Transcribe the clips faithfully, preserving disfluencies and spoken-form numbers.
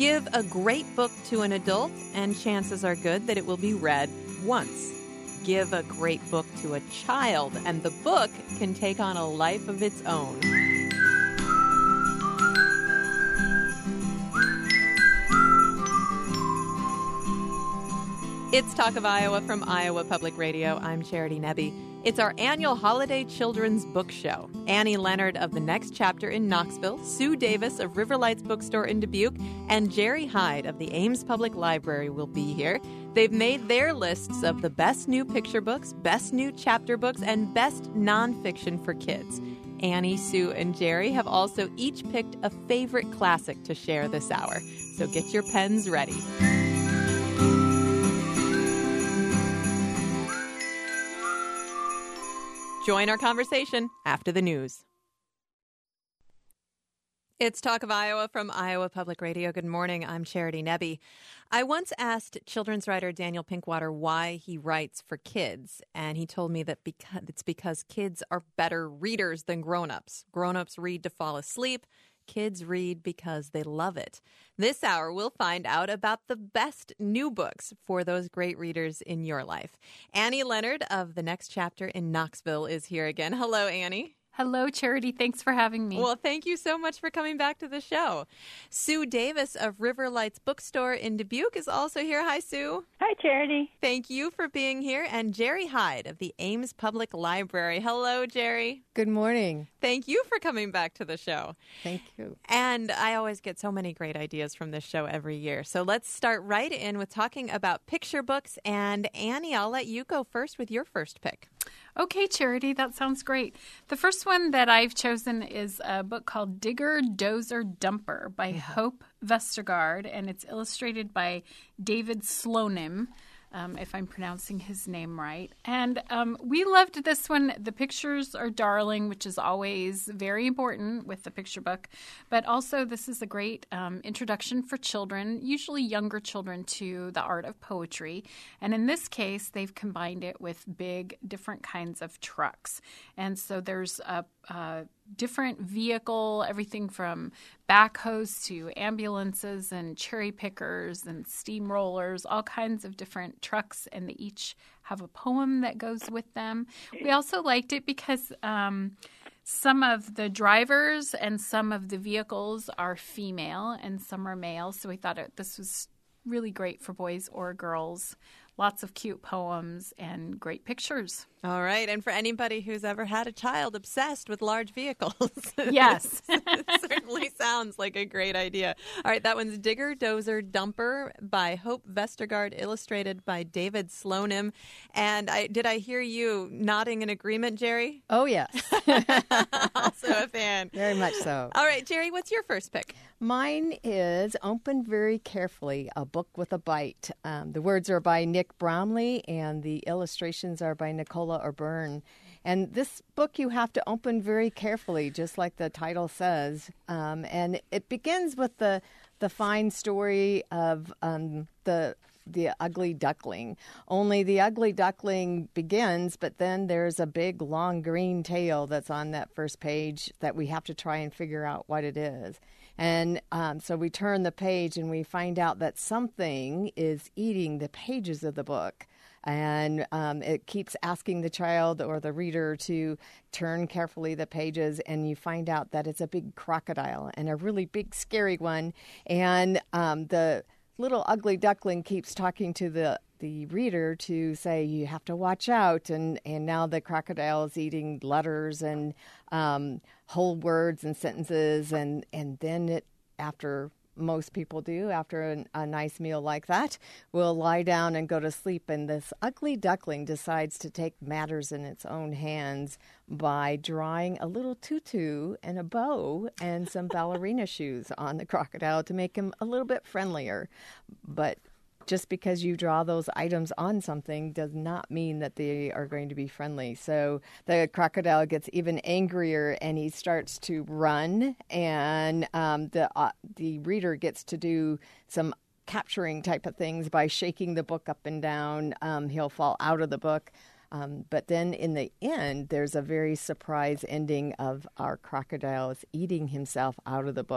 Give a great book to an adult, and chances are good that it will be read once. Give a great book to a child, and the book can take on a life of its own. It's Talk of Iowa from Iowa Public Radio. I'm Charity Nebbe. It's our annual holiday children's book show. Annie Leonard of The Next Chapter in Knoxville, Sue Davis of Riverlights Bookstore in Dubuque, and Jerry Hyde of the Ames Public Library will be here. They've made their lists of the best new picture books, best new chapter books, and best nonfiction for kids. Annie, Sue, and Jerry have also each picked a favorite classic to share this hour. So get your pens ready. Join our conversation after the news. It's Talk of Iowa from Iowa Public Radio. Good morning. I'm Charity Nebbe. I once asked children's writer Daniel Pinkwater why he writes for kids, and he told me that because, it's because kids are better readers than grown-ups. Grown-ups read to fall asleep. Kids read because they love it. This hour, we'll find out about the best new books for those great readers in your life. Annie Leonard of The Next Chapter in Knoxville is here again. Hello, Annie. Hello, Charity. Thanks for having me. Well, thank you so much for coming back to the show. Sue Davis of Riverlights Bookstore in Dubuque is also here. Hi, Sue. Hi, Charity. Thank you for being here. And Jerry Hyde of the Ames Public Library. Hello, Jerry. Good morning. Thank you for coming back to the show. Thank you. And I always get so many great ideas from this show every year. So let's start right in with talking about picture books. And Annie, I'll let you go first with your first pick. Okay, Charity, that sounds great. The first one that I've chosen is a book called Digger, Dozer, Dumper by mm-hmm. Hope Vestergaard, and it's illustrated by David Slonim, um, if I'm pronouncing his name right. And um, we loved this one. The pictures are darling, which is always very important with the picture book. But also, this is a great um, introduction for children, usually younger children, to the art of poetry. And in this case, they've combined it with big, different kinds of trucks. And so there's a, a different vehicle, everything from backhoes to ambulances and cherry pickers and steamrollers, all kinds of different trucks, and they each have a poem that goes with them. We also liked it because um, some of the drivers and some of the vehicles are female and some are male, so we thought it, this was really great for boys or girls. Lots of cute poems and great pictures. All right. And for anybody who's ever had a child obsessed with large vehicles. Yes. It certainly sounds like a great idea. All right. That one's Digger, Dozer, Dumper by Hope Vestergaard, illustrated by David Slonim. And I did I hear you nodding in agreement, Jerry? Oh, yes. Also a fan. Very much so. All right, Jerry, what's your first pick? Mine is Open Very Carefully, A Book with a Bite. Um, the words are by Nick Brownlee, and the illustrations are by Nicola O'Byrne. And this book you have to open very carefully, just like the title says. Um, and it begins with the the fine story of um, the the ugly duckling. Only the ugly duckling begins, but then there's a big, long green tail that's on that first page that we have to try and figure out what it is. And um, so we turn the page and we find out that something is eating the pages of the book. And um, it keeps asking the child or the reader to turn carefully the pages, and you find out that it's a big crocodile, and a really big, scary one. And um, the little ugly duckling keeps talking to the the reader to say, you have to watch out. And, and now the crocodile is eating letters and um, whole words and sentences. And, and then it, after most people do, after a, a nice meal like that, will lie down and go to sleep. And this ugly duckling decides to take matters in its own hands by drawing a little tutu and a bow and some ballerina shoes on the crocodile to make him a little bit friendlier. But just because you draw those items on something does not mean that they are going to be friendly. So the crocodile gets even angrier and he starts to run, and um, the uh, the reader gets to do some capturing type of things by shaking the book up and down. Um, he'll fall out of the book. Um, but then in the end, there's a very surprise ending of our crocodiles eating himself out of the book.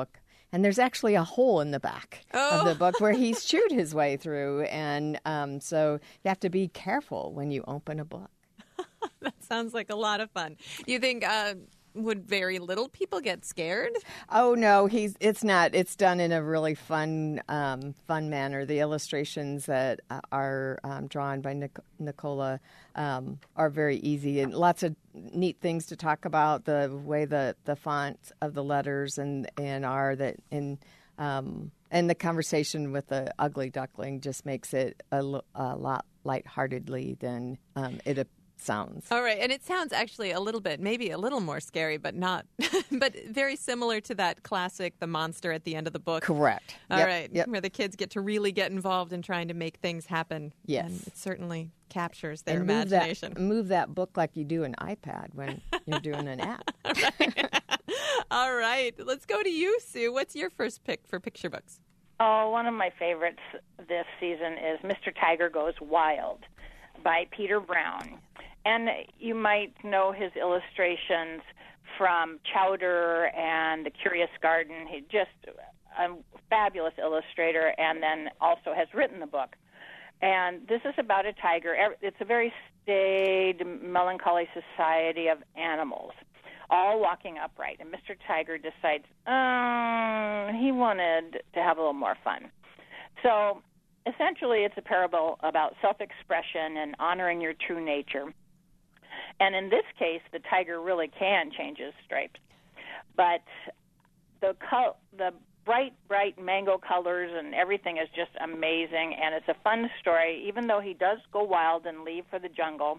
and there's actually a hole in the back oh. of the book where he's chewed his way through. And um, so you have to be careful when you open a book. That sounds like a lot of fun. You think... Uh... Would very little people get scared? Oh no, he's it's not. It's done in a really fun, um, fun manner. The illustrations that are um, drawn by Nic- Nicola um, are very easy and lots of neat things to talk about. The way the, the font of the letters and and are that in um, and the conversation with the ugly duckling just makes it a, a lot lightheartedly than um, it appears. Sounds. All right. And it sounds actually a little bit, maybe a little more scary, but not, but very similar to that classic, the monster at the end of the book. Correct. All yep. right. Yep. Where the kids get to really get involved in trying to make things happen. Yes. And it certainly captures their and move imagination. That, move that book like you do an iPad when you're doing an app. Right. All right. Let's go to you, Sue. What's your first pick for picture books? Oh, one of my favorites this season is Mister Tiger Goes Wild by Peter Brown. And you might know his illustrations from Chowder and The Curious Garden. He's just a fabulous illustrator, and then also has written the book. And this is about a tiger. It's a very staid, melancholy society of animals, all walking upright. And Mister Tiger decides um, he wanted to have a little more fun. So essentially it's a parable about self-expression and honoring your true nature. And in this case, the tiger really can change his stripes. But the col- the bright, bright mango colors and everything is just amazing, and it's a fun story. Even though he does go wild and leave for the jungle,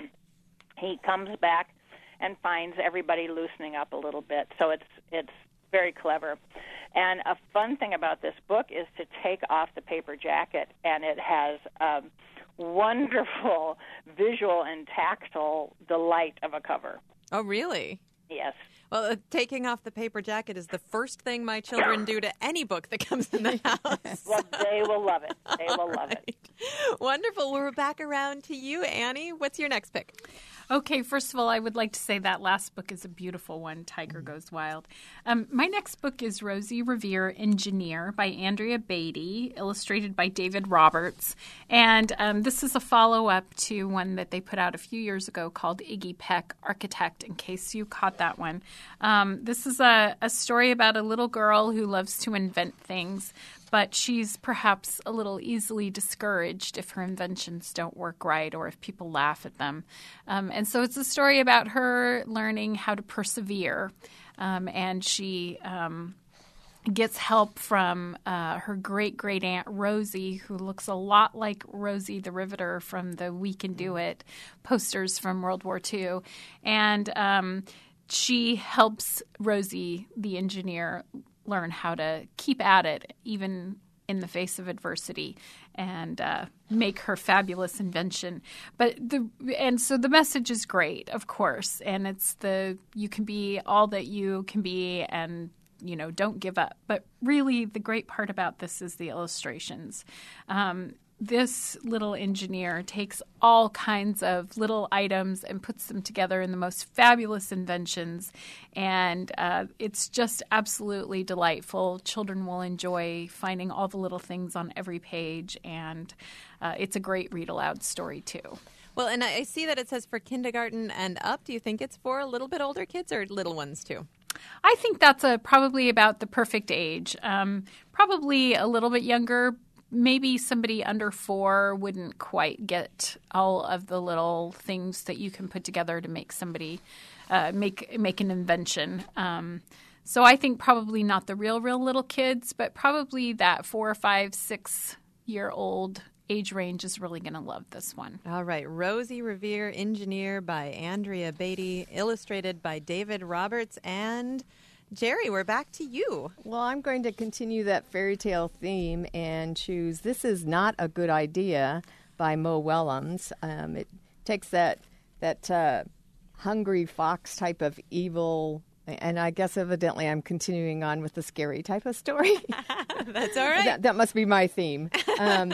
he comes back and finds everybody loosening up a little bit. So it's it's very clever. And a fun thing about this book is to take off the paper jacket, and it has... Um, wonderful visual and tactile delight of a cover. Oh, really? Yes. Well, uh, taking off the paper jacket is the first thing my children do to any book that comes in the house. Well, they will love it. They will All love right. it. Wonderful. We're back around to you, Annie. What's your next pick? Okay, first of all, I would like to say that last book is a beautiful one, Tiger Goes Wild. Um, my next book is Rosie Revere, Engineer by Andrea Beatty, illustrated by David Roberts. And um, this is a follow-up to one that they put out a few years ago called Iggy Peck, Architect, in case you caught that one. Um, this is a, a story about a little girl who loves to invent things, but she's perhaps a little easily discouraged if her inventions don't work right or if people laugh at them. Um, and so it's a story about her learning how to persevere. Um, and she um, gets help from uh, her great-great-aunt Rosie, who looks a lot like Rosie the Riveter from the We Can Do It posters from World War Two. And um, she helps Rosie, the engineer, learn how to keep at it even in the face of adversity and uh, make her fabulous invention. But the and so the message is great, of course, and it's the you can be all that you can be and you know don't give up. But really the great part about this is the illustrations. Um, This little engineer takes all kinds of little items and puts them together in the most fabulous inventions, and uh, it's just absolutely delightful. Children will enjoy finding all the little things on every page, and uh, it's a great read-aloud story, too. Well, and I see that it says for kindergarten and up. Do you think it's for a little bit older kids or little ones, too? I think that's a, probably about the perfect age. Um, probably a little bit younger. Maybe somebody under four wouldn't quite get all of the little things that you can put together to make somebody uh, make make an invention. Um, so I think probably not the real, real little kids, but probably that four or five, six-year-old age range is really going to love this one. All right. Rosie Revere, Engineer by Andrea Beatty, illustrated by David Roberts. And Jerry, we're back to you. Well, I'm going to continue that fairy tale theme and choose This Is Not a Good Idea by Mo Willems. Um, it takes that that uh, hungry fox type of evil, and I guess evidently I'm continuing on with the scary type of story. That's all right. that, that must be my theme. Um,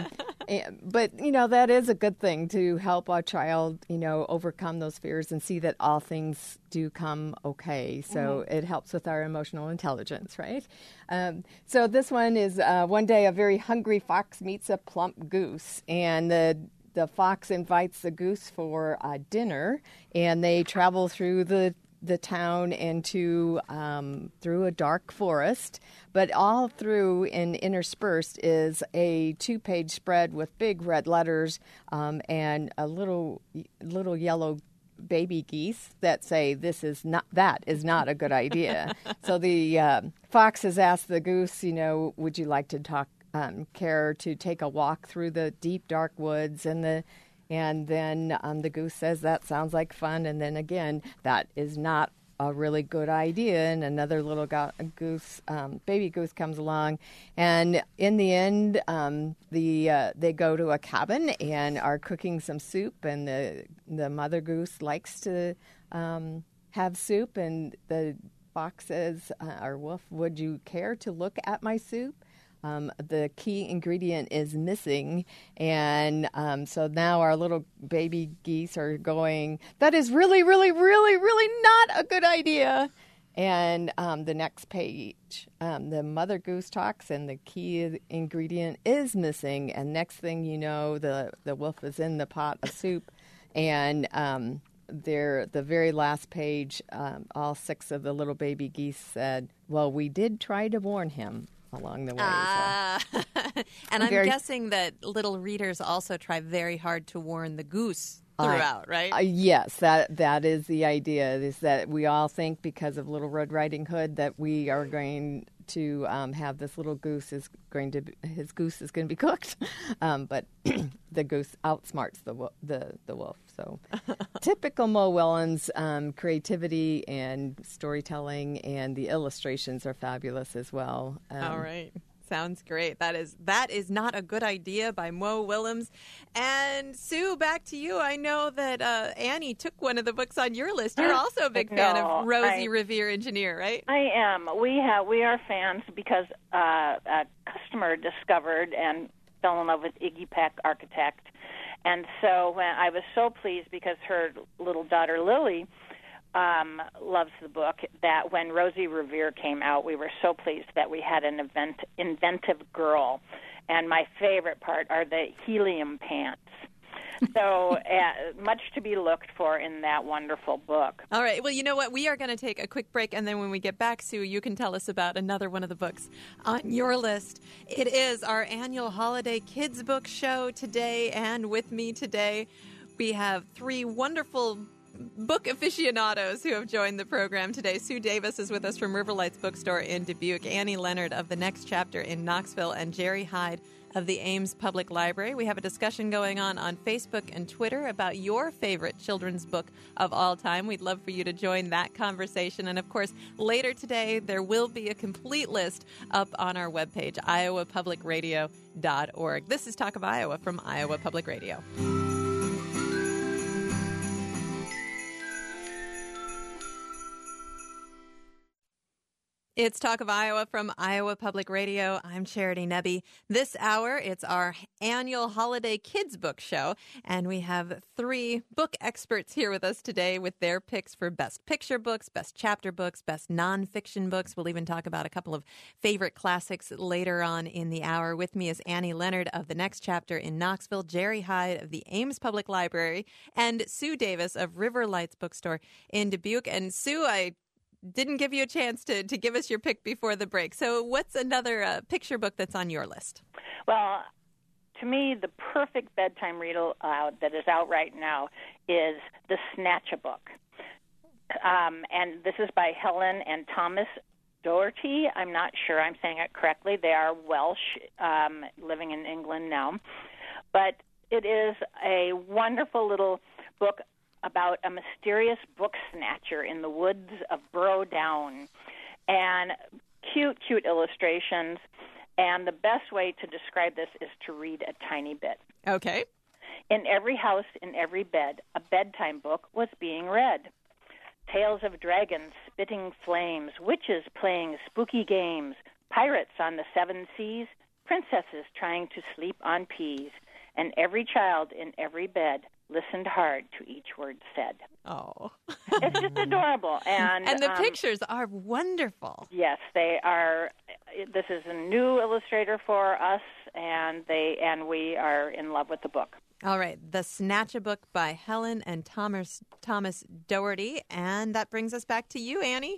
And, but, you know, that is a good thing to help our child, you know, overcome those fears and see that all things do come okay. So mm-hmm. it helps with our emotional intelligence, right? Um, so this one is uh, one day a very hungry fox meets a plump goose, and the the fox invites the goose for uh, dinner, and they travel through the the town into um, through a dark forest, but all through and interspersed is a two-page spread with big red letters um, and a little little yellow baby geese that say this is not that is not a good idea. So the uh, fox has asked the goose, you know, would you like to talk um, care to take a walk through the deep dark woods, and the And then um, the goose says, that sounds like fun. And then again, that is not a really good idea. And another little go- goose, um, baby goose comes along. And in the end, um, the uh, they go to a cabin and are cooking some soup. And the, the mother goose likes to um, have soup. And the fox says, uh, or wolf, would you care to look at my soup? Um, the key ingredient is missing, and um, so now our little baby geese are going, that is really, really, really, really not a good idea. And um, the next page, um, the mother goose talks, and the key ingredient is missing, and next thing you know, the, the wolf is in the pot of soup, and um, there, the very last page, um, all six of the little baby geese said, well, we did try to warn him along the way. Ah. So. And I'm Very, guessing that little readers also try very hard to warn the goose throughout, uh, right? Uh, yes, that that is the idea, is that we all think because of Little Red Riding Hood that we are going to um, have this little goose is going to, be, his goose is going to be cooked. Um, but the goose outsmarts the the, the wolf. So typical Mo Willems, um, creativity and storytelling, and the illustrations are fabulous as well. Um, All right. Sounds great. That is that is Not a Good Idea by Mo Willems. And Sue, back to you. I know that uh, Annie took one of the books on your list. You're also a big no, fan of Rosie I, Revere Engineer, right? I am. We have we are fans because uh, a customer discovered and fell in love with Iggy Peck, architect. And so when I was so pleased because her little daughter Lily Um, loves the book, that when Rosie Revere came out, we were so pleased that we had an event, inventive girl. And my favorite part are the helium pants. So uh, much to be looked for in that wonderful book. All right. Well, you know what? We are going to take a quick break, and then when we get back, Sue, you can tell us about another one of the books on your list. It is our annual holiday kids book show today, and with me today, we have three wonderful book aficionados who have joined the program today. Sue Davis is with us from Riverlights Bookstore in Dubuque, Annie Leonard of The Next Chapter in Knoxville, and Jerry Hyde of the Ames Public Library. We have a discussion going on on Facebook and Twitter about your favorite children's book of all time. We'd love for you to join that conversation. And, of course, later today, there will be a complete list up on our webpage, iowa public radio dot org. This is Talk of Iowa from Iowa Public Radio. It's Talk of Iowa from Iowa Public Radio. I'm Charity Nebbe. This hour, it's our annual holiday kids book show, and we have three book experts here with us today with their picks for best picture books, best chapter books, best nonfiction books. We'll even talk about a couple of favorite classics later on in the hour. With me is Annie Leonard of The Next Chapter in Knoxville, Jerry Hyde of the Ames Public Library, and Sue Davis of Riverlights Bookstore in Dubuque. And Sue, I didn't give you a chance to, to give us your pick before the break. So what's another uh, picture book that's on your list? Well, to me, the perfect bedtime read aloud that is out right now is The Snatch-a-Book. Um, and this is by Helen and Thomas Doherty. I'm not sure I'm saying it correctly. They are Welsh, um, living in England now. But it is a wonderful little book about a mysterious book snatcher in the woods of Burrow Down. And cute, cute illustrations. And the best way to describe this is to read a tiny bit. Okay. In every house, in every bed, a bedtime book was being read. Tales of dragons spitting flames, witches playing spooky games, pirates on the seven seas, princesses trying to sleep on peas, and every child in every bed listened hard to each word said. Oh. It's just adorable. And, and the um, pictures are wonderful. Yes, they are. This is a new illustrator for us, and they and we are in love with the book. All right, The Snatch-a-Book by Helen and Thomas Thomas Doherty, and that brings us back to you, Annie.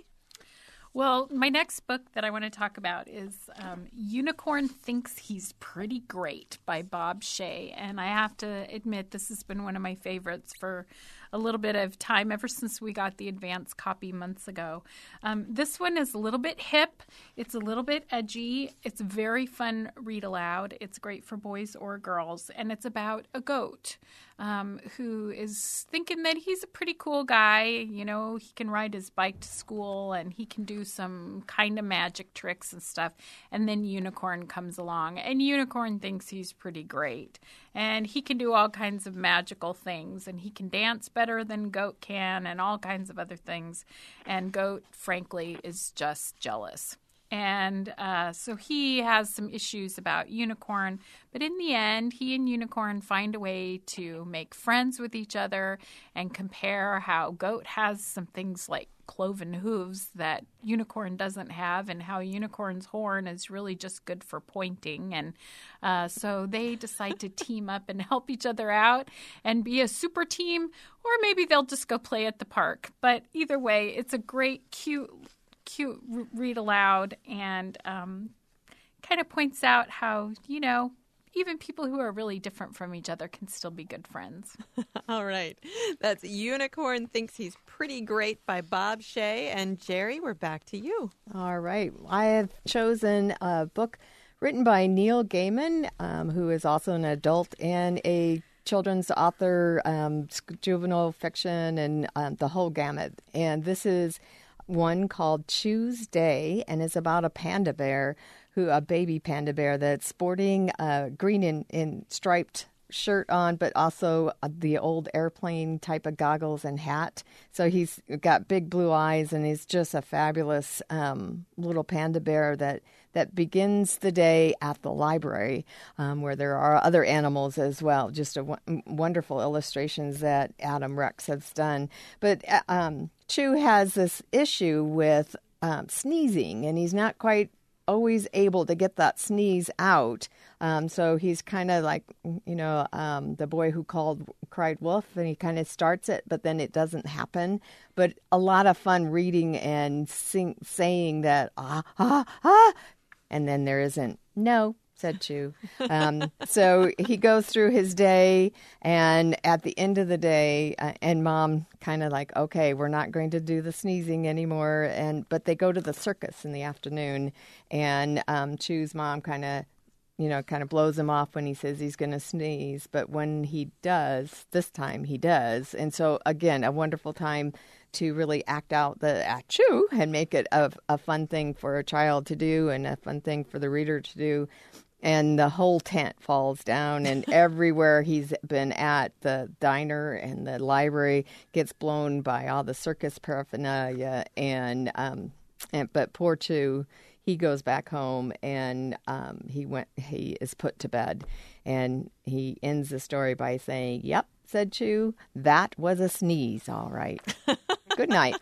Well, my next book that I want to talk about is um, Unicorn Thinks He's Pretty Great by Bob Shea. And I have to admit, this has been one of my favorites for a little bit of time, ever since we got the advance copy months ago. Um, this one is a little bit hip. It's a little bit edgy. It's very fun read aloud. It's great for boys or girls. And it's about a goat um, who is thinking that he's a pretty cool guy. You know, he can ride his bike to school and he can do some kind of magic tricks and stuff. And then Unicorn comes along, and Unicorn thinks he's pretty great. And he can do all kinds of magical things, and he can dance better than Goat can, and all kinds of other things. And Goat, frankly, is just jealous. And uh, so he has some issues about Unicorn, but in the end, he and Unicorn find a way to make friends with each other and compare how Goat has some things like cloven hooves that Unicorn doesn't have, and how Unicorn's horn is really just good for pointing. And uh, so they decide to team up and help each other out and be a super team, or maybe they'll just go play at the park. But either way, it's a great, cute, cute read aloud, and um, kind of points out how, you know, even people who are really different from each other can still be good friends. All right. That's Unicorn Thinks He's Pretty Great by Bob Shea. And Jerry, we're back to you. All right. I have chosen a book written by Neil Gaiman, um, who is also an adult and a children's author, um, juvenile fiction, and um, the whole gamut. And this is one called Choose Day, and it's about a panda bear, who a baby panda bear that's sporting a green and, and striped shirt on, but also the old airplane type of goggles and hat. So he's got big blue eyes, and he's just a fabulous um, little panda bear that, that begins the day at the library, um, where there are other animals as well. Just a w- wonderful illustrations that Adam Rex has done. But um, Chew has this issue with um, sneezing, and he's not quite always able to get that sneeze out. Um, so he's kind of like, you know, um, the boy who called cried wolf, and he kind of starts it, but then it doesn't happen. But a lot of fun reading and sing, saying that, ah, ah, ah, and then there isn't. No, said Chew. Um, so he goes through his day, and at the end of the day, uh, and Mom kind of like, okay, we're not going to do the sneezing anymore. And but they go to the circus in the afternoon, and um, Chew's mom kind of, you know, kind of blows him off when he says he's going to sneeze. But when he does, this time he does. And so, again, a wonderful time to really act out the achoo and make it a, a fun thing for a child to do and a fun thing for the reader to do. And the whole tent falls down, and everywhere he's been at, the diner and the library gets blown by all the circus paraphernalia. And, um, and but poor Chew, he goes back home, and um, he went. He is put to bed, and he ends the story by saying, "Yep," said Chew, "that was a sneeze, all right." Good night.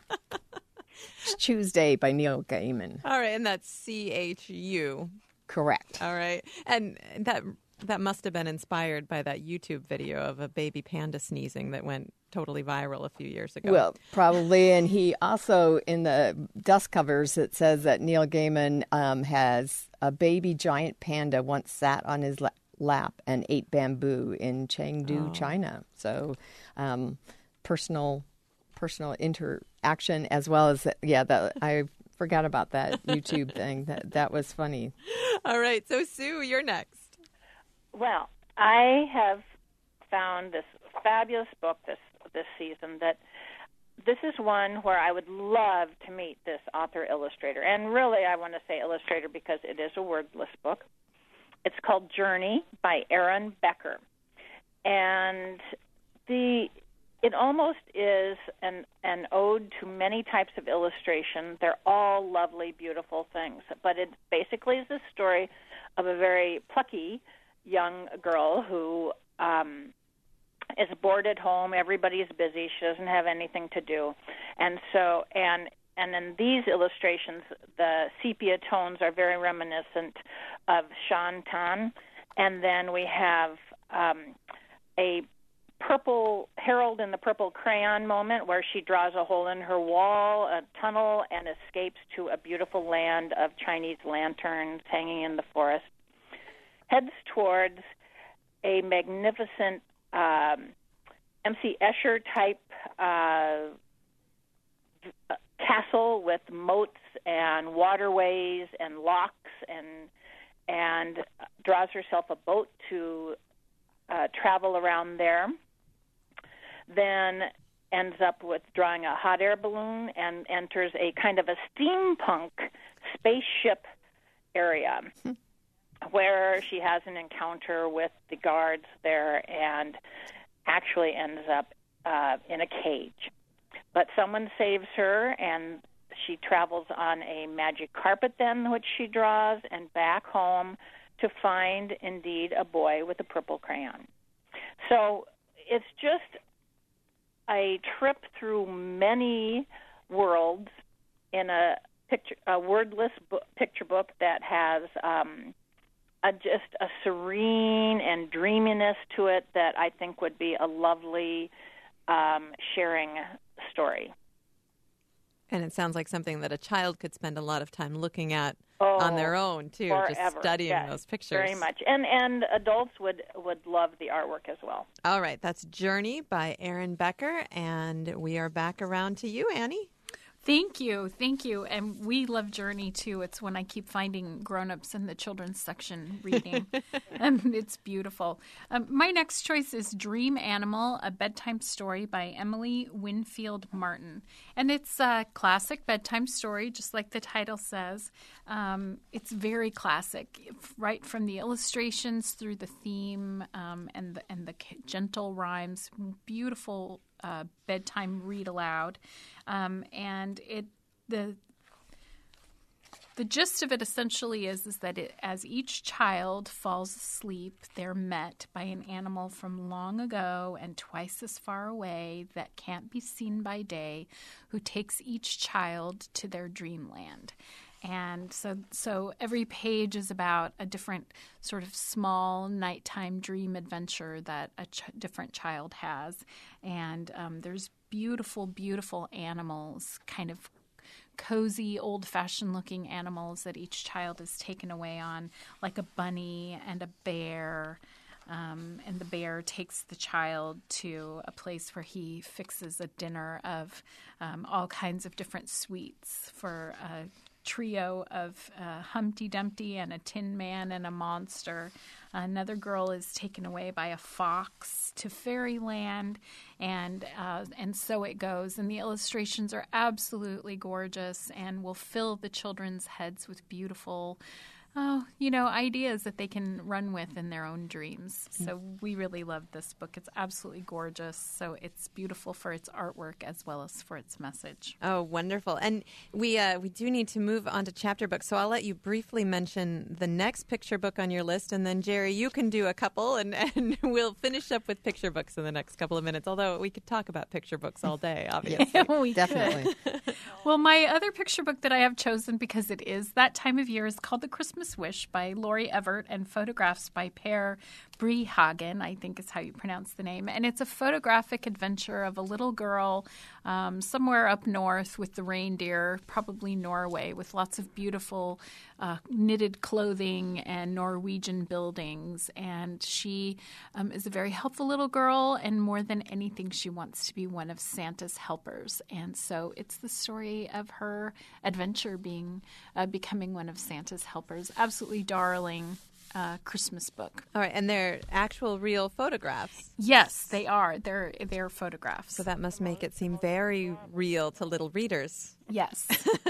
Choose Day by Neil Gaiman. All right, and that's C H U. Correct. All right. And that that must have been inspired by that YouTube video of a baby panda sneezing that went totally viral a few years ago. Well, probably. And he also, in the dust covers, it says that Neil Gaiman um, has a baby giant panda once sat on his la- lap and ate bamboo in Chengdu, oh. China. So um, personal personal interaction, as well as, yeah, that I forgot about that YouTube thing. That that was funny. All right. So, Sue, you're next. Well, I have found this fabulous book this this season that this is one where I would love to meet this author-illustrator. And really, I want to say illustrator because it is a wordless book. It's called Journey by Aaron Becker. And the it almost is an, an ode to many types of illustration. They're all lovely, beautiful things. But it basically is the story of a very plucky young girl who um, is bored at home. Everybody's busy. She doesn't have anything to do. And so, and and in these illustrations, the sepia tones are very reminiscent of Shantan. And then we have um, a purple Harold in the purple crayon moment where she draws a hole in her wall, a tunnel, and escapes to a beautiful land of Chinese lanterns hanging in the forest. Heads towards a magnificent um, M C Escher type uh, castle with moats and waterways and locks, and and draws herself a boat to uh, travel around there. Then ends up with drawing a hot air balloon and enters a kind of a steampunk spaceship area where she has an encounter with the guards there and actually ends up uh, in a cage. But someone saves her, and she travels on a magic carpet then, which she draws, and back home to find, indeed, a boy with a purple crayon. So it's just a trip through many worlds in a picture, a wordless book, picture book that has um, a, just a serene and dreaminess to it that I think would be a lovely um, sharing story. And it sounds like something that a child could spend a lot of time looking at oh, on their own, too, forever. just studying yes, those pictures. Very much. And and adults would, would love the artwork as well. All right. That's Journey by Erin Becker. And we are back around to you, Annie. Thank you. Thank you. And we love Journey, too. It's when I keep finding grown-ups in the children's section reading. And it's beautiful. Um, my next choice is Dream Animal, a bedtime story by Emily Winfield Martin. And it's a classic bedtime story, just like the title says. Um, it's very classic, right from the illustrations through the theme um, and, the, and the gentle rhymes. Beautiful Uh, bedtime read aloud, um, and it the the gist of it essentially is is that it, as each child falls asleep, they're met by an animal from long ago and twice as far away that can't be seen by day, who takes each child to their dreamland. And so so every page is about a different sort of small nighttime dream adventure that a ch- different child has. And um, there's beautiful, beautiful animals, kind of cozy, old-fashioned looking animals that each child is taken away on, like a bunny and a bear. Um, and the bear takes the child to a place where he fixes a dinner of um, all kinds of different sweets for a trio of uh, Humpty Dumpty and a Tin Man and a monster. Another girl is taken away by a fox to fairyland, and uh, and so it goes. And the illustrations are absolutely gorgeous and will fill the children's heads with beautiful Oh, you know, ideas that they can run with in their own dreams. So we really love this book. It's absolutely gorgeous. So it's beautiful for its artwork as well as for its message. Oh, wonderful. And we uh, we do need to move on to chapter books. So I'll let you briefly mention the next picture book on your list. And then, Jerry, you can do a couple. And, and we'll finish up with picture books in the next couple of minutes. Although we could talk about picture books all day, obviously. Yeah, we Definitely. Well, my other picture book that I have chosen because it is that time of year is called The Christmas Wish by Laurie Everett and photographs by Per Brehagen, I think is how you pronounce the name. And it's a photographic adventure of a little girl um, somewhere up north with the reindeer, probably Norway, with lots of beautiful uh, knitted clothing and Norwegian buildings. And she um, is a very helpful little girl, and more than anything, she wants to be one of Santa's helpers. And so it's the story of her adventure being uh, becoming one of Santa's helpers. Absolutely darling uh, Christmas book. All right, and they're actual real photographs. Yes, they are. They're they're photographs. So that must make it seem very real to little readers. Yes.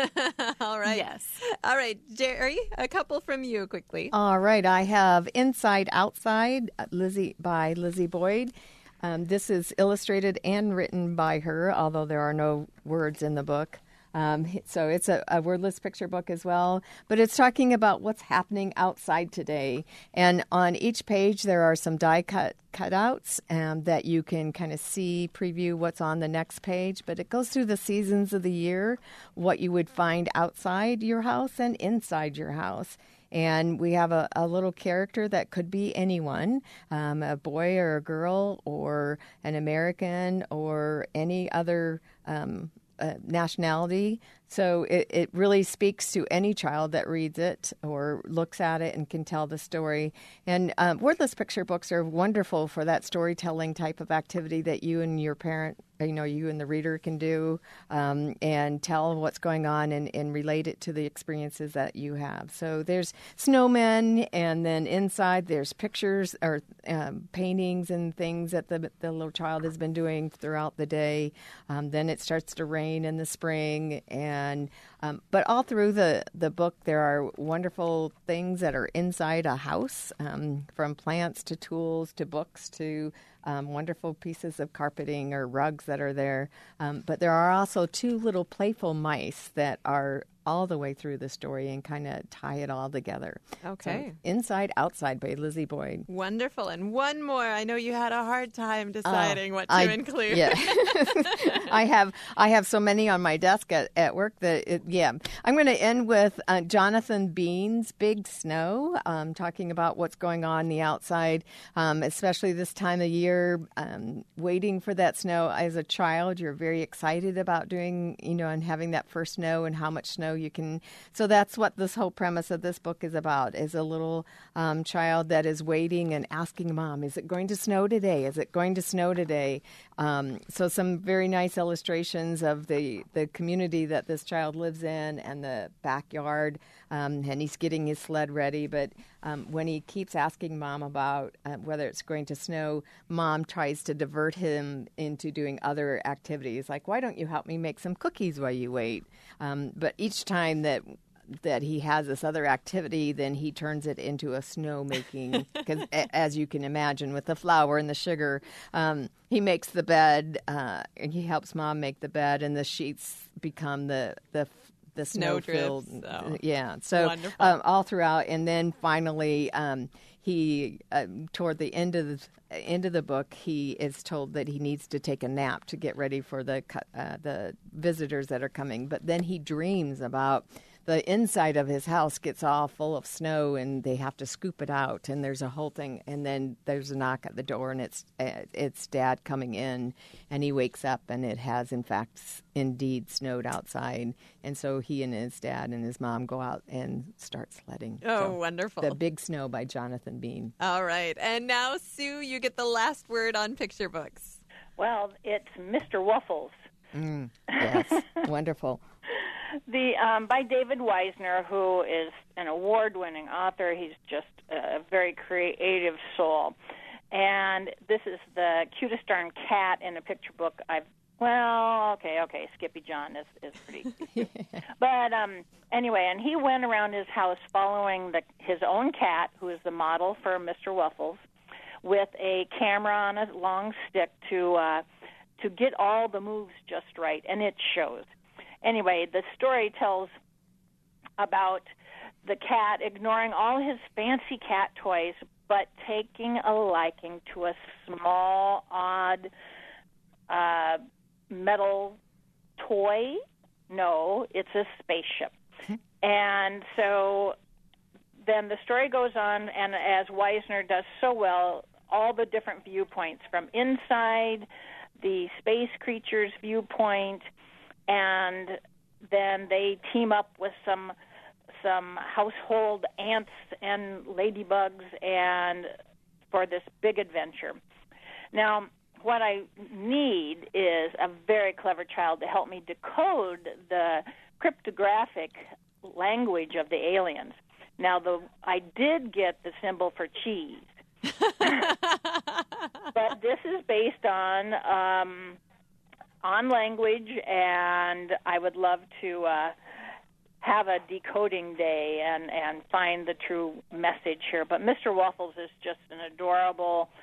All right. Yes. All right, Jerry, a couple from you quickly. All right, I have Inside Outside, Lizzie by Lizzie Boyd. Um, this is illustrated and written by her, although there are no words in the book. Um, so it's a, a wordless picture book as well, but it's talking about what's happening outside today. And on each page, there are some die cut cutouts um, that you can kind of see, preview what's on the next page. But it goes through the seasons of the year, what you would find outside your house and inside your house. And we have a, a little character that could be anyone, um, a boy or a girl or an American or any other um, uh, nationality. So it, it really speaks to any child that reads it or looks at it and can tell the story. And um, wordless picture books are wonderful for that storytelling type of activity that you and your parent, you know, you and the reader can do um, and tell what's going on and, and relate it to the experiences that you have. So there's snowmen, and then inside there's pictures or um, paintings and things that the, the little child has been doing throughout the day. Um, then it starts to rain in the spring, and And um, but all through the, the book, there are wonderful things that are inside a house, um, from plants to tools to books to um, wonderful pieces of carpeting or rugs that are there. Um, but there are also two little playful mice that are all the way through the story and kind of tie it all together. Okay. So, Inside, Outside by Lizzie Boyd. Wonderful. And one more. I know you had a hard time deciding Oh, what to I, include. Yeah. I have I have so many on my desk at, at work that, it, yeah. I'm going to end with uh, Jonathan Bean's Big Snow, um, talking about what's going on the outside, um, especially this time of year, um, waiting for that snow. As a child, you're very excited about doing, you know, and having that first snow and how much snow you can. So that's what this whole premise of this book is about, is a little um, child that is waiting and asking mom, is it going to snow today? Is it going to snow today? Um, so some very nice illustrations of the, the community that this child lives in and the backyard, um, and he's getting his sled ready. But um, when he keeps asking mom about uh, whether it's going to snow, mom tries to divert him into doing other activities, like, why don't you help me make some cookies while you wait? Um, but each time that that he has this other activity, then he turns it into a snow making, because as you can imagine, with the flour and the sugar, um, he makes the bed, uh, and he helps mom make the bed, and the sheets become the the the snow filled. Oh, yeah, so um, all throughout, and then finally, um, he uh, toward the end of the end of the book, he is told that he needs to take a nap to get ready for the uh, the visitors that are coming. But then he dreams about the inside of his house gets all full of snow, and they have to scoop it out, and there's a whole thing. And then there's a knock at the door, and it's it's Dad coming in, and he wakes up, and it has, in fact, indeed snowed outside. And so he and his dad and his mom go out and start sledding. Oh, so, wonderful. The Big Snow by Jonathan Bean. All right. And now, Sue, you get the last word on picture books. Well, it's Mister Waffles. Mm, yes, wonderful. The um, by David Weisner, who is an award-winning author. He's just a very creative soul. And this is the cutest darn cat in a picture book I've, well, okay, okay, Skippy John is, is pretty cute. But um, anyway, and he went around his house following the, his own cat, who is the model for Mister Waffles, with a camera on a long stick to uh, to get all the moves just right, and it shows. Anyway, the story tells about the cat ignoring all his fancy cat toys, but taking a liking to a small, odd uh, metal toy. No, it's a spaceship. And so then the story goes on, and as Weisner does so well, all the different viewpoints from inside, the space creature's viewpoint, and then they team up with some some household ants and ladybugs and for this big adventure. Now, what I need is a very clever child to help me decode the cryptographic language of the aliens. Now, the I did get the symbol for cheese, but this is based on um, on language, and I would love to uh, have a decoding day and, and find the true message here. But Mister Waffles is just an adorable,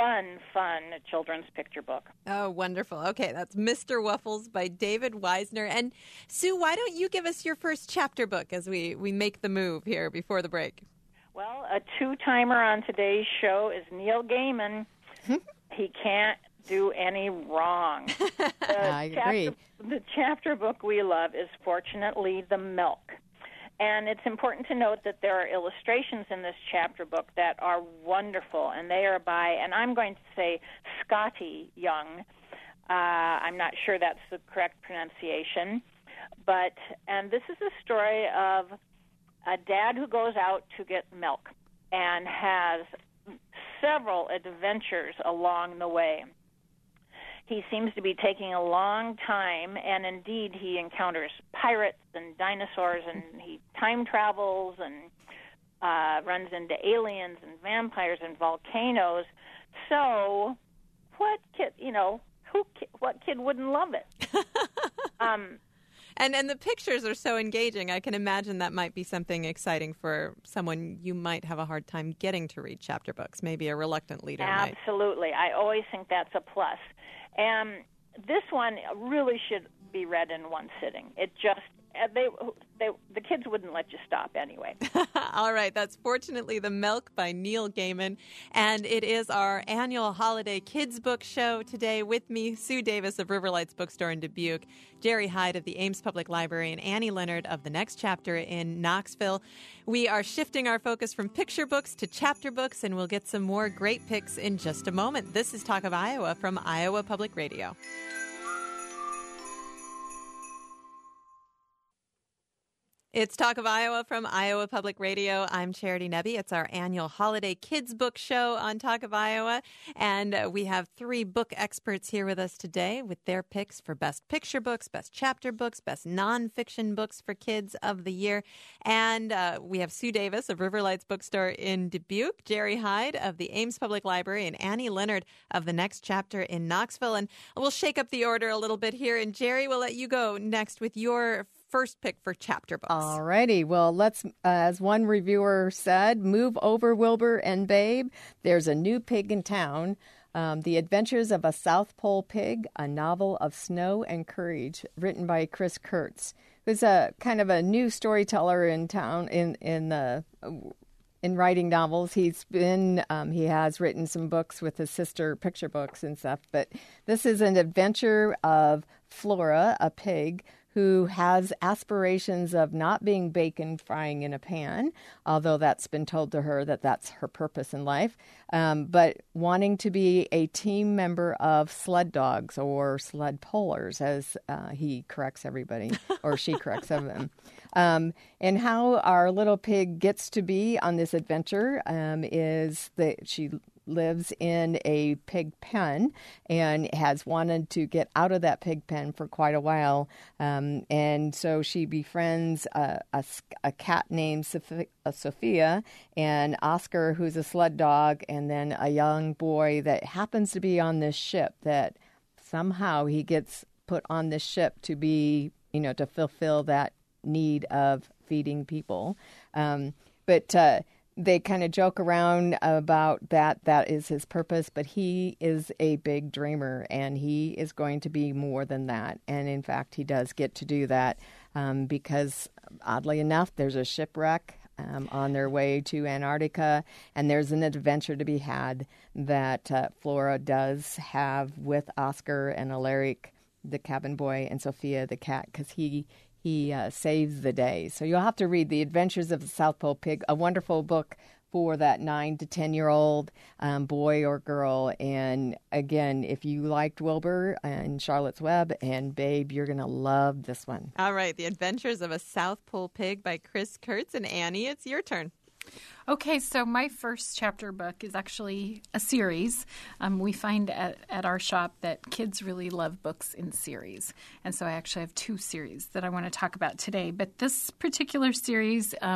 fun, fun children's picture book. Oh, wonderful. Okay, that's Mister Waffles by David Weisner. And Sue, why don't you give us your first chapter book as we, we make the move here before the break? Well, a two-timer on today's show is Neil Gaiman. He can't do any wrong. The I agree. Chapter, the chapter book we love is Fortunately the Milk. And it's important to note that there are illustrations in this chapter book that are wonderful, and they are by, and I'm going to say Scotty Young. Uh, I'm not sure that's the correct pronunciation. But, and this is a story of a dad who goes out to get milk and has several adventures along the way. He seems to be taking a long time, and indeed he encounters pirates and dinosaurs, and he time travels and uh, runs into aliens and vampires and volcanoes. So, what kid, you know, who, what kid wouldn't love it? um, And and the pictures are so engaging. I can imagine that might be something exciting for someone you might have a hard time getting to read chapter books. Maybe a reluctant leader might. Absolutely. I always think that's a plus. And this one really should be read in one sitting. It just, they, they, the kids wouldn't let you stop anyway. All right, that's Fortunately the Milk by Neil Gaiman. And it is our annual holiday kids book show today. With me, Sue Davis of Riverlights Bookstore in Dubuque, Jerry Hyde of the Ames Public Library, and Annie Leonard of The Next Chapter in Knoxville. We are shifting our focus from picture books to chapter books, and we'll get some more great picks in just a moment. This is Talk of Iowa from Iowa Public Radio. It's Talk of Iowa from Iowa Public Radio. I'm Charity Nebbe. It's our annual holiday kids book show on Talk of Iowa. And uh, we have three book experts here with us today with their picks for best picture books, best chapter books, best nonfiction books for kids of the year. And uh, we have Sue Davis of Riverlights Bookstore in Dubuque, Jerry Hyde of the Ames Public Library, and Annie Leonard of The Next Chapter in Knoxville. And we'll shake up the order a little bit here. And Jerry, we'll let you go next with your first pick for chapter books. All righty. Well, let's, uh, as one reviewer said, move over, Wilbur and Babe. There's a new pig in town. Um, the Adventures of a South Pole Pig, a novel of snow and courage, written by Chris Kurtz, who's a kind of a new storyteller in town in in the. In writing novels. He's been, um, he has written some books with his sister, picture books and stuff, but this is an adventure of Flora, a pig, who has aspirations of not being bacon frying in a pan, although that's been told to her that that's her purpose in life, um, but wanting to be a team member of sled dogs or sled pullers, as uh, he corrects everybody, or she corrects them. Um, and how our little pig gets to be on this adventure um, is that she lives in a pig pen and has wanted to get out of that pig pen for quite a while. Um, and so she befriends a, a, a cat named Sophia, Sophia and Oscar, who's a sled dog, and then a young boy that happens to be on this ship that somehow he gets put on this ship to be, you know, to fulfill that need of feeding people. Um, but uh, they kind of joke around about that. That is his purpose, but he is a big dreamer, and he is going to be more than that. And in fact, he does get to do that um, because, oddly enough, there's a shipwreck um, on their way to Antarctica, and there's an adventure to be had that uh, Flora does have with Oscar and Alaric, the cabin boy, and Sophia, the cat, because he He uh, saves the day. So you'll have to read The Adventures of the South Pole Pig, a wonderful book for that nine to ten-year-old um, boy or girl. And again, if you liked Wilbur and Charlotte's Web and Babe, you're going to love this one. All right, The Adventures of a South Pole Pig by Chris Kurtz. And Annie, it's your turn. Okay, so my first chapter book is actually a series. Um, we find at, at our shop that kids really love books in series. And so I actually have two series that I want to talk about today. But this particular series um,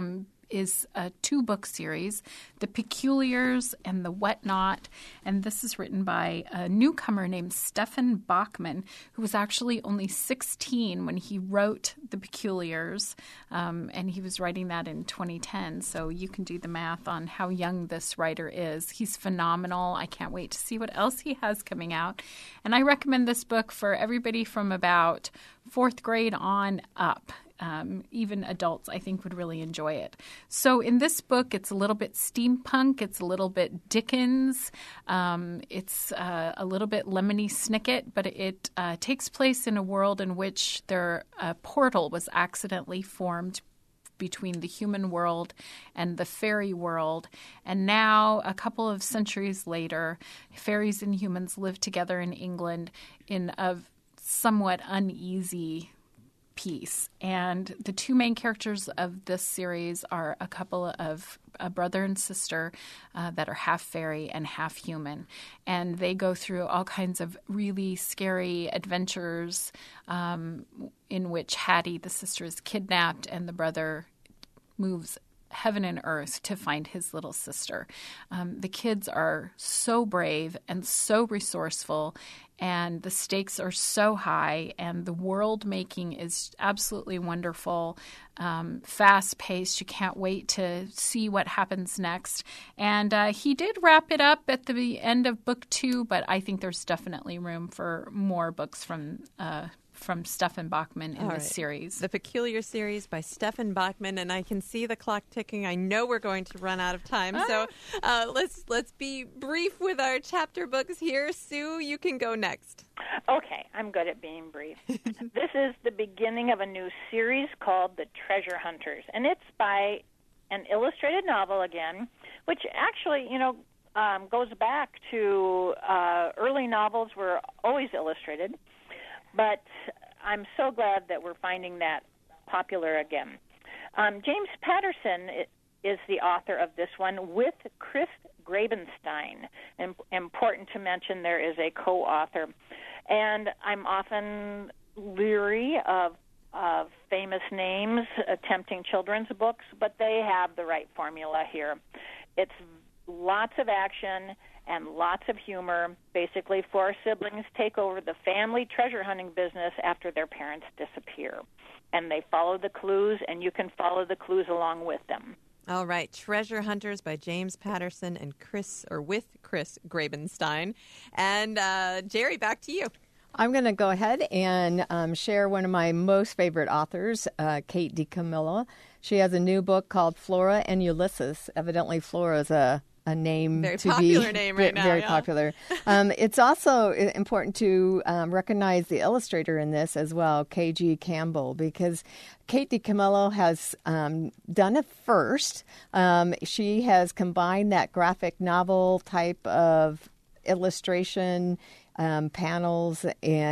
is a two-book series, The Peculiars and The Whatnot. And this is written by a newcomer named Stefan Bachman, who was actually only sixteen when he wrote The Peculiars. Um, and he was writing that in twenty ten. So you can do the math on how young this writer is. He's phenomenal. I can't wait to see what else he has coming out. And I recommend this book for everybody from about fourth grade on up. Um, even adults, I think, would really enjoy it. So in this book, it's a little bit steampunk. It's a little bit Dickens. Um, it's uh, a little bit Lemony Snicket, but it uh, takes place in a world in which there a portal was accidentally formed between the human world and the fairy world. And now, a couple of centuries later, fairies and humans live together in England in a somewhat uneasy peace. And the two main characters of this series are a couple of a brother and sister uh, that are half fairy and half human. And they go through all kinds of really scary adventures um, in which Hattie, the sister, is kidnapped and the brother moves heaven and earth to find his little sister. Um, the kids are so brave and so resourceful, and the stakes are so high, and the world making is absolutely wonderful, um, fast-paced. You can't wait to see what happens next. And uh, he did wrap it up at the end of book two, but I think there's definitely room for more books from uh from Stefan Bachman in All this right. series. The Peculiar series by Stefan Bachman, and I can see the clock ticking. I know we're going to run out of time, so uh, let's let's be brief with our chapter books here. Sue, you can go next. Okay, I'm good at being brief. This is the beginning of a new series called The Treasure Hunters, and it's by an illustrated novel again, which actually, you know, um, goes back to uh, early novels were always illustrated. But I'm so glad that we're finding that popular again. Um, James Patterson is the author of this one with Chris Grabenstein. And important to mention, there is a co-author. And I'm often leery of, of famous names attempting children's books, but they have the right formula here. It's lots of action and lots of humor. Basically, four siblings take over the family treasure hunting business after their parents disappear. And they follow the clues, and you can follow the clues along with them. All right, Treasure Hunters by James Patterson and Chris, or with Chris Grabenstein. And uh, Jerry, back to you. I'm going to go ahead and um, share one of my most favorite authors, uh, Kate DiCamillo. She has a new book called Flora and Ulysses. Evidently, Flora is a a name very to popular be name right now, very yeah. popular. Um, it's also important to um, recognize the illustrator in this as well, K G Campbell, because Kate DiCamillo has um, done it first. Um, she has combined that graphic novel type of illustration um, panels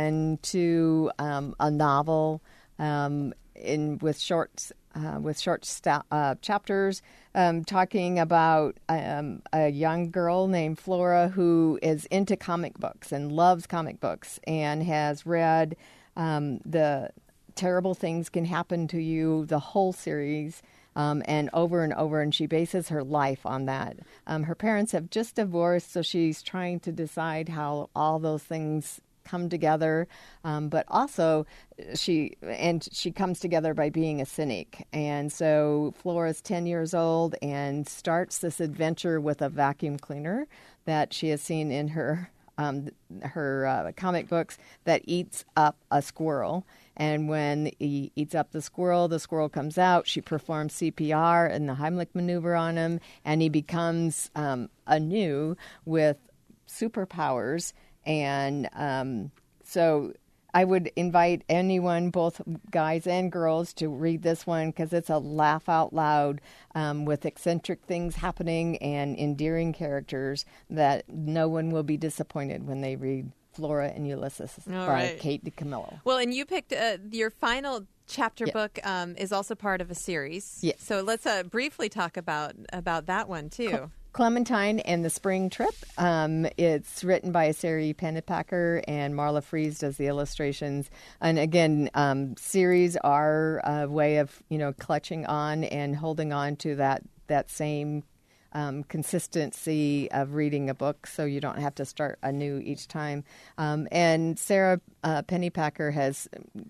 into um, a novel um, in with short uh, with short sta- uh, chapters. Um, talking about um, a young girl named Flora who is into comic books and loves comic books and has read um, the Terrible Things Can Happen to You, the whole series, um, and over and over, and she bases her life on that. Um, her parents have just divorced, so she's trying to decide how all those things come together, um, but also she and she comes together by being a cynic. And so Flora's ten years old and starts this adventure with a vacuum cleaner that she has seen in her um, her uh, comic books that eats up a squirrel. And when he eats up the squirrel, the squirrel comes out. She performs C P R and the Heimlich maneuver on him, and he becomes um, anew with superpowers. And um, so I would invite anyone, both guys and girls, to read this one because it's a laugh out loud um, with eccentric things happening and endearing characters that no one will be disappointed when they read Flora and Ulysses All by right. Kate DiCamillo. Well, and you picked uh, your final chapter Yeah. book um, is also part of a series. Yes. So let's uh, briefly talk about about that one too. Cool. Clementine and the Spring Trip. Um, it's written by Sari Pennypacker, and Marla Fries does the illustrations. And again, um, series are a way of, you know, clutching on and holding on to that, that same um, consistency of reading a book, so you don't have to start anew each time. Um, and Sarah uh, Pennypacker has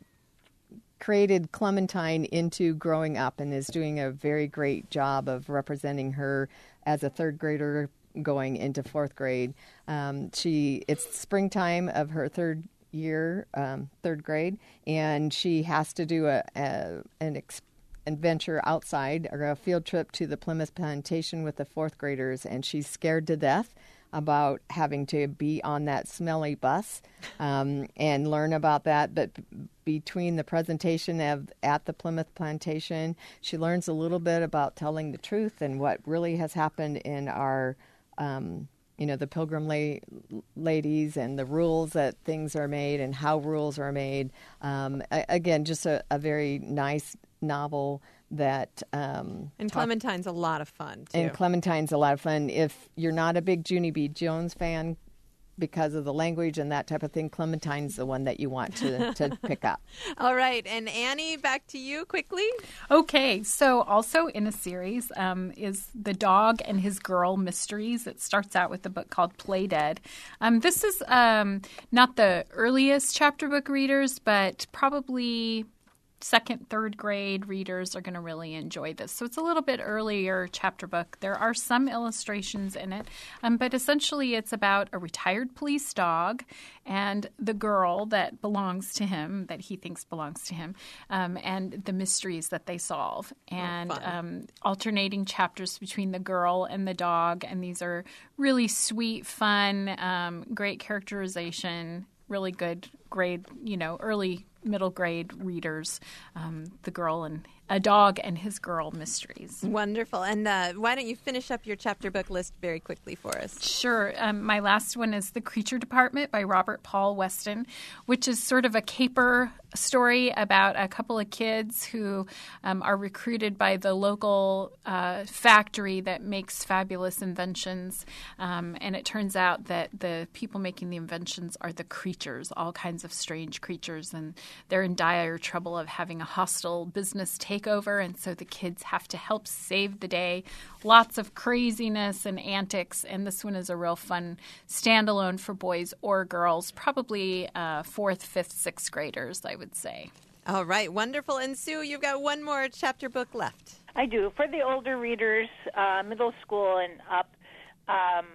created Clementine into growing up and is doing a very great job of representing her as a third grader going into fourth grade. Um, she it's springtime of her third year, um, third grade, and she has to do a, a an ex- adventure outside or a field trip to the Plymouth Plantation with the fourth graders, and she's scared to death about having to be on that smelly bus um, and learn about that. But between the presentation of at the Plymouth Plantation, she learns a little bit about telling the truth and what really has happened in our, um, you know, the Pilgrim la- ladies and the rules that things are made and how rules are made. Um, a- again, just a, a very nice novel that um, and talk- Clementine's a lot of fun too. And Clementine's a lot of fun. If you're not a big Junie B. Jones fan because of the language and that type of thing, Clementine's the one that you want to, to pick up. All right. And Annie, back to you quickly. Okay. So also in a series um, is The Dog and His Girl Mysteries. It starts out with a book called Play Dead. Um, this is um, not the earliest chapter book readers, but probably second, third grade readers are going to really enjoy this. So it's a little bit earlier chapter book. There are some illustrations in it, um, but essentially it's about a retired police dog and the girl that belongs to him, that he thinks belongs to him, um, and the mysteries that they solve. And oh, um, alternating chapters between the girl and the dog. And these are really sweet, fun, um, great characterization, really good grade, you know, early middle grade readers, um, The Girl and A Dog and His Girl Mysteries. Wonderful. And uh, why don't you finish up your chapter book list very quickly for us? Sure. Um, my last one is The Creature Department by Robert Paul Weston, which is sort of a caper story about a couple of kids who um, are recruited by the local uh, factory that makes fabulous inventions. Um, and it turns out that the people making the inventions are the creatures, all kinds of strange creatures, and they're in dire trouble of having a hostile business takeover, and so the kids have to help save the day. Lots of craziness and antics, and this one is a real fun standalone for boys or girls, probably uh, fourth, fifth, sixth graders, I would say. All right, wonderful. And Sue, you've got one more chapter book left. I do. For the older readers, uh, middle school and up, um,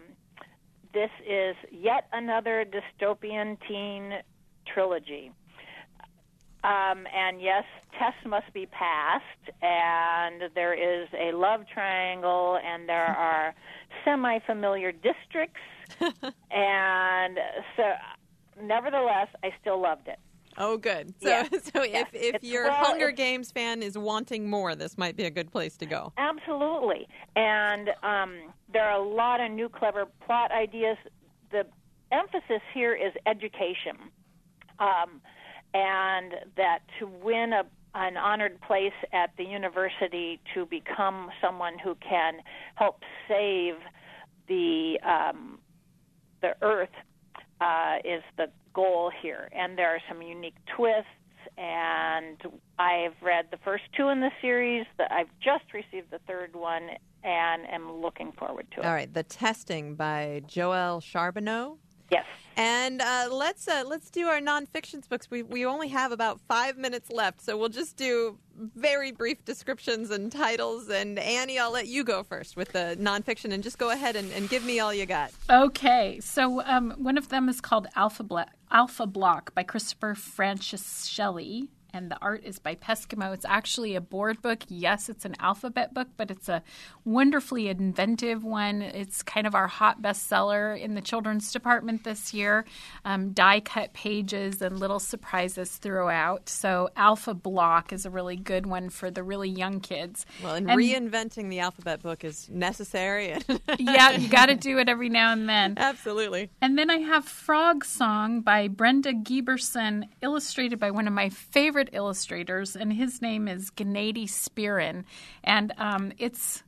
this is yet another dystopian teen trilogy. Um, and yes, tests must be passed, and there is a love triangle, and there are semi-familiar districts, and so, nevertheless, I still loved it. Oh, good. So, Yeah. so Yeah. if, if It's- your well, Hunger it's- Games fan is wanting more, this might be a good place to go. Absolutely. And um, there are a lot of new clever plot ideas. The emphasis here is education, um, and that to win a, an honored place at the university, to become someone who can help save the um, the earth uh, is the goal here. And there are some unique twists. And I've read the first two in the series. I've just received the third one and am looking forward to it. All right, The Testing by Joelle Charbonneau. Yes. And uh, let's uh, let's do our nonfictions books. We we only have about five minutes left, so we'll just do very brief descriptions and titles. And Annie, I'll let you go first with the nonfiction, and just go ahead and, and give me all you got. Okay, so um, one of them is called Alpha, Bla- Alpha Block by Christopher Francis Shelley. And the art is by Peskimo. It's actually a board book. Yes, it's an alphabet book, but it's a wonderfully inventive one. It's kind of our hot bestseller in the children's department this year. Um, die-cut pages and little surprises throughout. So Alpha Block is a really good one for the really young kids. Well, and, And- reinventing the alphabet book is necessary. Yeah, you got to do it every now and then. Absolutely. And then I have Frog Song by Brenda Gieberson, illustrated by one of my favorite illustrators, and his name is Gennady Spirin. And um, it's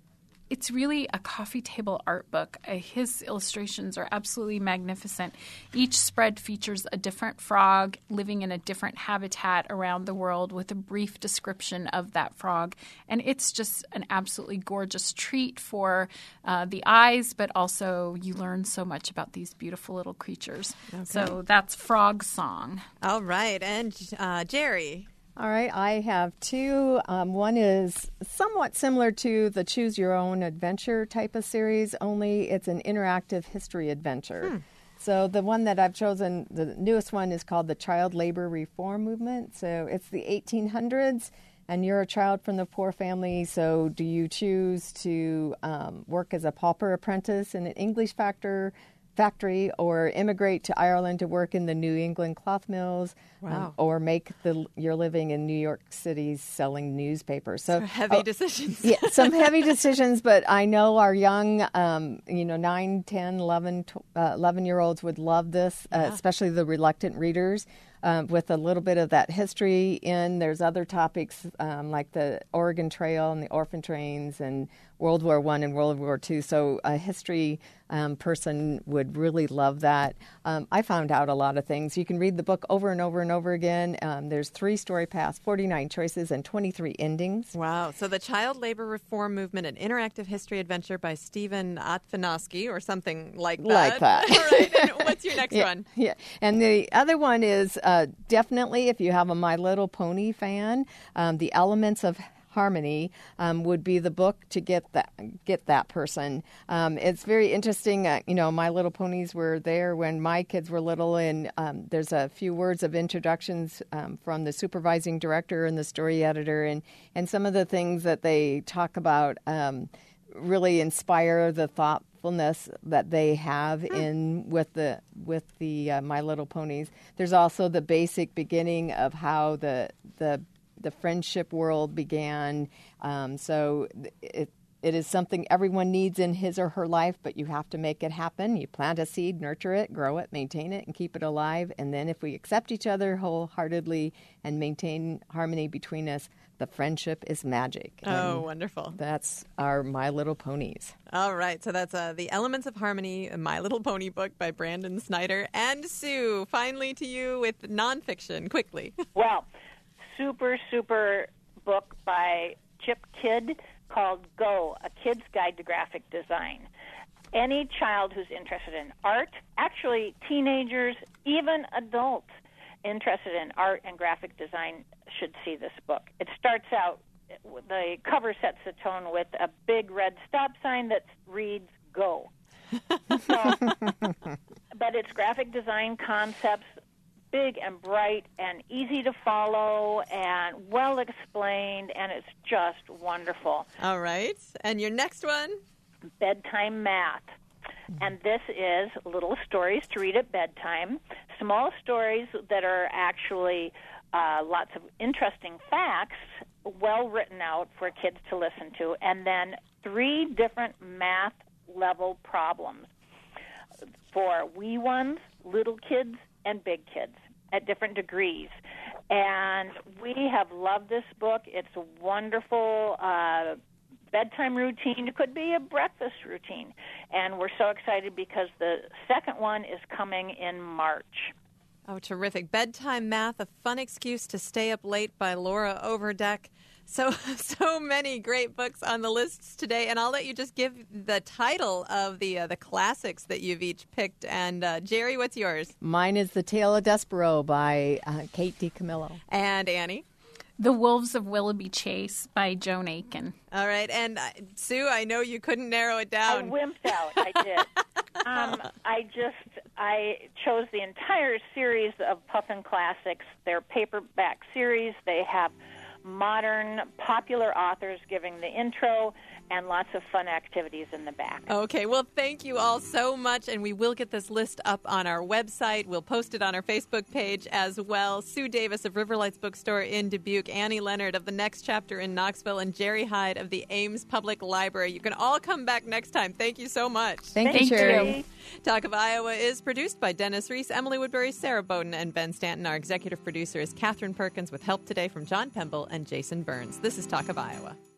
it's really a coffee table art book. Uh, his illustrations are absolutely magnificent. Each spread features a different frog living in a different habitat around the world with a brief description of that frog. And it's just an absolutely gorgeous treat for uh, the eyes, but also you learn so much about these beautiful little creatures. Okay. So that's Frog Song. All right. And uh, Jerry. All right, I have two. Um, one is somewhat similar to the Choose Your Own Adventure type of series, only it's an interactive history adventure. Hmm. So the one that I've chosen, the newest one, is called the Child Labor Reform Movement. So it's the eighteen hundreds, and you're a child from the poor family. So do you choose to um, work as a pauper apprentice in an English factor, factory, or immigrate to Ireland to work in the New England cloth mills? Wow. Um, or make the your living in New York City selling newspapers. So Some heavy oh, decisions. yeah, some heavy decisions, but I know our young, um, you know, nine, ten, eleven, uh, eleven-year-olds would love this, uh, yeah. especially the reluctant readers. Um, with a little bit of that history in. There's other topics um, like the Oregon Trail and the orphan trains and World War One and World War Two. So a history um, person would really love that. Um, I found out a lot of things. You can read the book over and over and over again. Um, there's three story paths, forty-nine choices, and twenty-three endings. Wow. So the Child Labor Reform Movement, an interactive history adventure by Stephen Atvanovsky or something like that. Like that. All right. And what's your next yeah, one? Yeah. And the other one is uh, definitely, if you have a My Little Pony fan, um, The Elements of Harmony um, would be the book to get that get that person. Um, it's very interesting. Uh, you know, My Little Ponies were there when my kids were little, and um, there's a few words of introductions um, from the supervising director and the story editor, and and some of the things that they talk about um, really inspire the thoughtfulness that they have in with the with the uh, My Little Ponies. There's also the basic beginning of how the the the friendship world began. Um, so it it is something everyone needs in his or her life, but you have to make it happen. You plant a seed, nurture it, grow it, maintain it, and keep it alive. And then if we accept each other wholeheartedly and maintain harmony between us, the friendship is magic. Oh, and wonderful. That's our My Little Ponies. All right. So that's uh, The Elements of Harmony, a My Little Pony book by Brandon Snyder. And Sue, finally to you with nonfiction, quickly. Well, super, super book by Chip Kidd called Go, A Kid's Guide to Graphic Design. Any child who's interested in art, actually teenagers, even adults interested in art and graphic design should see this book. It starts out, the cover sets the tone with a big red stop sign that reads Go. So, but it's graphic design concepts, big and bright and easy to follow and well explained, and it's just wonderful. All right. And your next one? Bedtime Math. And this is little stories to read at bedtime, small stories that are actually uh, lots of interesting facts, well written out for kids to listen to, and then three different math level problems for wee ones, little kids, and big kids at different degrees. And we have loved this book. It's a wonderful uh, bedtime routine. It could be a breakfast routine. And we're so excited because the second one is coming in March. Oh, terrific. Bedtime Math, a fun excuse to stay up late by Laura Overdeck. So, so many great books on the lists today, and I'll let you just give the title of the uh, the classics that you've each picked. And uh, Jerry, what's yours? Mine is The Tale of Despero by uh, Kate DiCamillo. And Annie? The Wolves of Willoughby Chase by Joan Aiken. All right, and uh, Sue, I know you couldn't narrow it down. I wimped out. I did. um, I just I chose the entire series of Puffin Classics. They're paperback series. They have modern, popular authors giving the intro and lots of fun activities in the back. Okay, well, thank you all so much, and we will get this list up on our website. We'll post it on our Facebook page as well. Sue Davis of Riverlights Bookstore in Dubuque, Annie Leonard of The Next Chapter in Knoxville, and Jerry Hyde of the Ames Public Library. You can all come back next time. Thank you so much. Thank, Thank you, Sherry. you. Talk of Iowa is produced by Dennis Reese, Emily Woodbury, Sarah Bowden, and Ben Stanton. Our executive producer is Katherine Perkins with help today from John Pemble and Jason Burns. This is Talk of Iowa.